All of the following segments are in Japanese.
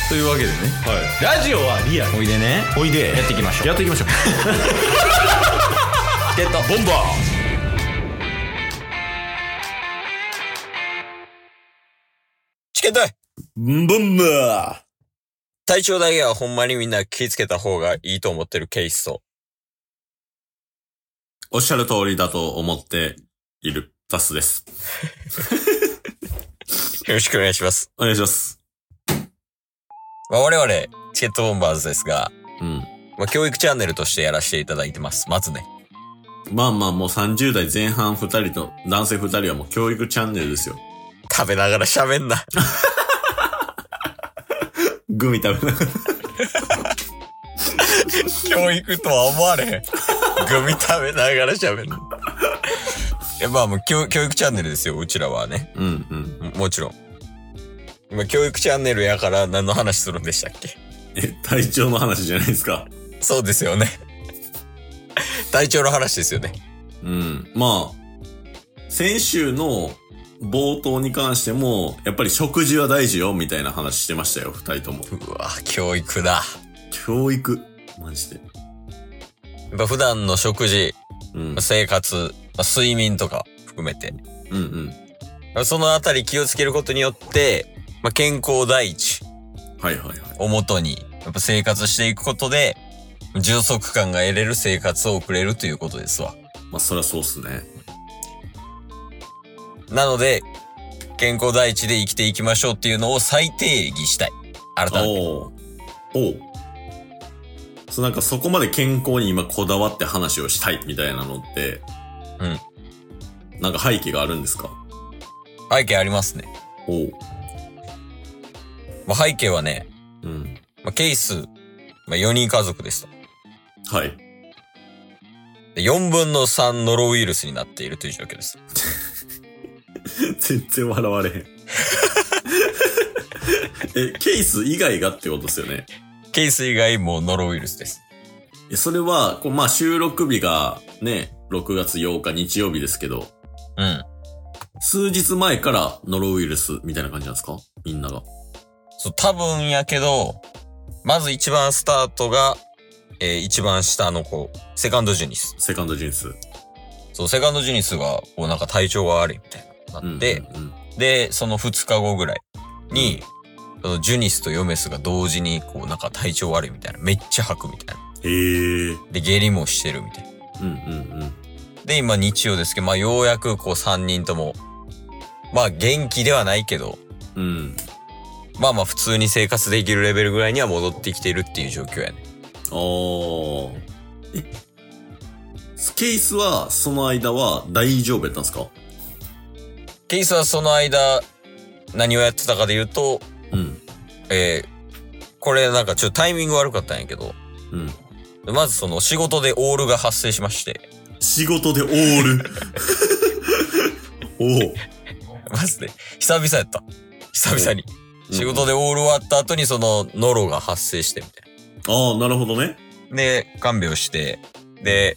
というわけでね、 はい、ラジオはリアル。 おいでね、 おいでやっていきましょう。 やっていきましょう。 チケットボンバー。 チケットボンバ体調だけはほんまにみんな気ぃつけた方がいいと思ってるケースと。 ー。おっしゃる通りだと思っているタスです。 よろしくお願いします。 お願いします。 我々、チケットボンバーズですが、 うん。 教育チャンネルとしてやらせていただいてます。まずね。 まあもう30代前半2人と男性2人はもう教育チャンネルですよ。 食べながら喋んな。 グミ食べながら。 教育とは思われへん。グミ食べながら喋んな。まあもう教育チャンネルですよ、うちらはね。 うんもちろん。今教育チャンネルやから何の話するんでしたっけ？ 体調の話じゃないですか。 そうですよね。体調の話ですよね。 うん。まあ、先週の冒頭に関しても、やっぱり食事は大事よ、みたいな話してましたよ、二人とも。 うわ、教育だ。 教育。マジで。 やっぱ普段の食事、 うん。 生活、睡眠とか含めて、 うんそのあたり気をつけることによって、健康第一はいはいはい。 をもとに、やっぱ生活していくことで、充足感が得れる生活を送れるということですわ。 まあ、そりゃそうっすね。 なので、健康第一で生きていきましょうっていうのを再定義したい。改めて。 おう。なんかそこまで健康に今こだわって話をしたいみたいなのって、なんか背景があるんですか？ 背景ありますね。 おう。 背景はね、ケース、4人家族ですと。 はい。 で4分の3ノロウイルスになっているという状況です。 全然笑われへん。ケース以外がってことですよね。 ケース以外もノロウイルスです。 それは、収録日がね、6月8日日曜日ですけど、数日前からノロウイルスみたいな感じなんですか？みんなが。 そう、多分やけど、まず一番スタートが、一番下の子、セカンドジュニス。 セカンドジュニス。 そう、セカンドジュニスが、なんか体調が悪いみたいななって、で、その2日後ぐらいに、そのジュニスとヨメスが同時に、なんか体調悪いみたいな。めっちゃ吐くみたいな。で、下痢もしてるみたいな。で、今日曜ですけど、ようやく3人とも、元気ではないけど、普通に生活できるレベルぐらいには戻ってきてるっていう状況やね。 ケースは、その間は大丈夫やったんですか？ ケースはその間、何をやってたかで言うと、これなんかちょっとタイミング悪かったんやけど、まずその仕事でオールが発生しまして。 仕事でオールマジで、久々やった。久々に。仕事でオール終わった後にそのノロが発生してみたいな。なるほどね。 で、看病して、で、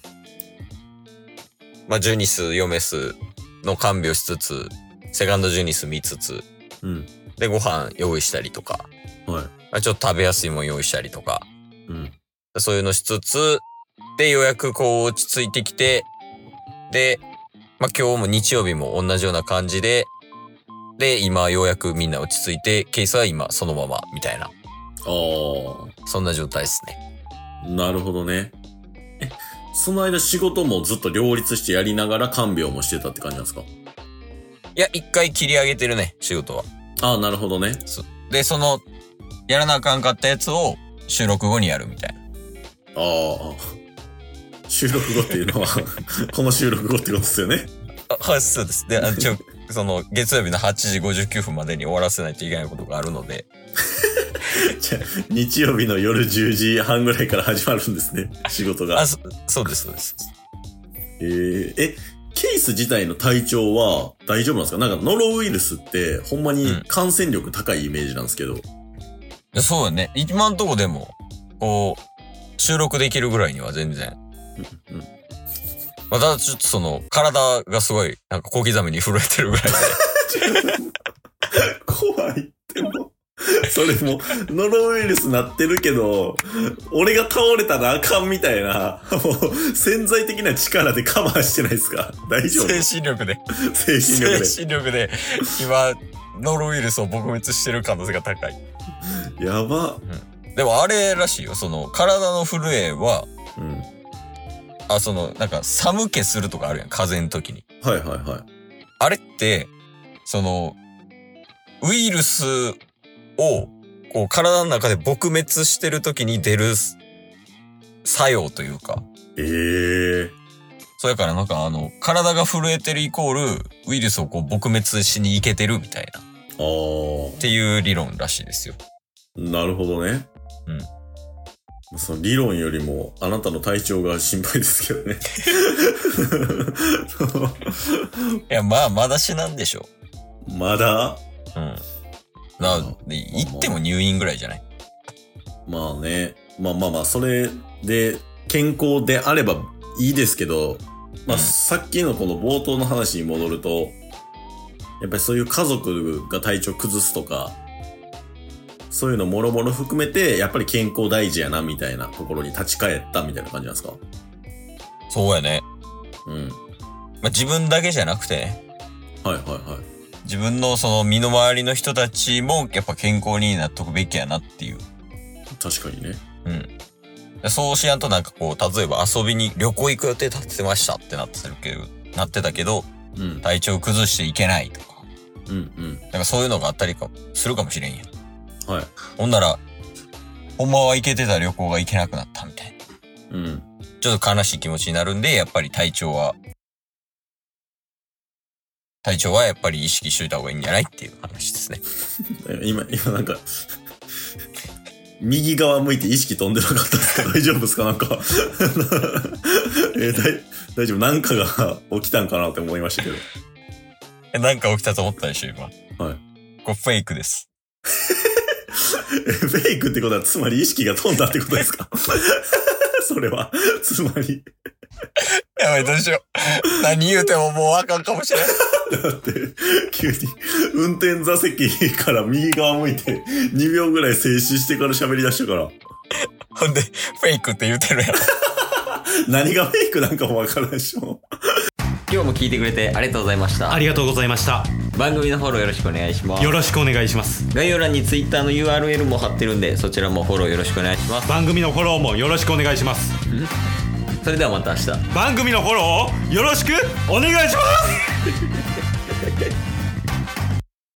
ジュニス、ヨメスの看病しつつ、セカンドジュニス見つつ、で、ご飯用意したりとか、ちょっと食べやすいもん用意したりとか、そういうのしつつ、で、ようやく落ち着いてきて、で、今日も日曜日も同じような感じで、で、今ようやくみんな落ち着いて、ケースは今そのまま、みたいな。そんな状態ですね。 なるほどね。その間仕事もずっと両立してやりながら看病もしてたって感じなんですか？ いや、一回切り上げてるね、仕事は。 なるほどね。 で、やらなあかんかったやつを収録後にやるみたいな。 収録後っていうのは、この収録後ってことですよね。 はい、そうです。で、月曜日の8時59分までに終わらせないといけないことがあるので。 じゃあ、日曜日の夜10時半ぐらいから始まるんですね、仕事が。 そうです、そうです。 ケース自体の体調は大丈夫なんですか？なんかノロウイルスってほんまに感染力高いイメージなんですけど。 そうよね。今んとこでも、収録できるぐらいには全然。ただちょっと体がすごい、なんか小刻みに震えてるぐらいで。 怖いっても。そそれもノロウイルスなってるけど、俺が倒れたらあかんみたいな、もう潜在的な力でカバーしてないですか？大丈夫？ 精神力で。 精神力で。 精神力で、今、ノロウイルスを撲滅してる可能性が高い。 やば。 でもあれらしいよ、その、体の震えは、なんか寒気するとかあるやん、風邪の時に。 はいはいはい。 あれって、ウイルスを、こう、体の中で撲滅してる時に出る作用というか。そうやからなんか体が震えてるイコール、ウイルスをこう、撲滅しに行けてるみたいな。っていう理論らしいですよ。 なるほどね。その理論よりもあなたの体調が心配ですけどね。 いや、まあ、まだ死なんでしょ。 まだ？ 行っても入院ぐらいじゃない？ まあね。まあ、それで健康であればいいですけど、さっきのこの冒頭の話に戻ると、やっぱりそういう家族が体調崩すとか、そういうのもろもろ含めて、やっぱり健康大事やな、みたいなところに立ち返ったみたいな感じなんですか？ そうやね。自分だけじゃなくてね。 はい。 自分のその身の回りの人たちもやっぱ健康になっとくべきやなっていう。 確かにね。 そうしやんとなんかこう、例えば遊びに旅行行く予定立ってましたってなってたけど、体調崩していけないとか。なんかそういうのがあったりするかもしれんやん。 はい。 ほんなら、ほんまは行けてた旅行が行けなくなったみたいな。ちょっと悲しい気持ちになるんで、やっぱり体調はやっぱり意識しといた方がいいんじゃないっていう話ですね。 今なんか、右側向いて意識飛んでなかったですか？大丈夫ですか？なんか大丈夫？なんかが起きたんかなって思いましたけど。 なんか起きたと思ったでしょ、今。 はい。 これフェイクです。 フェイクってことは、つまり意識が飛んだってことですか？それは、つまり。 やばい、どうしよう。何言うてももうあかんかもしれない。 だって、急に、運転座席から右側向いて、2秒ぐらい静止してから喋り出したから。 ほんで、フェイクって言うてるやろ。 何がフェイクなんかもわからんしも。 今日も聞いてくれてありがとうございました。 ありがとうございました。 番組のフォローよろしくお願いします。 よろしくお願いします。 概要欄に Twitter の URL も貼ってるんで、そちらもフォローよろしくお願いします。 番組のフォローもよろしくお願いします。 それではまた明日。 番組のフォローをよろしくお願いします。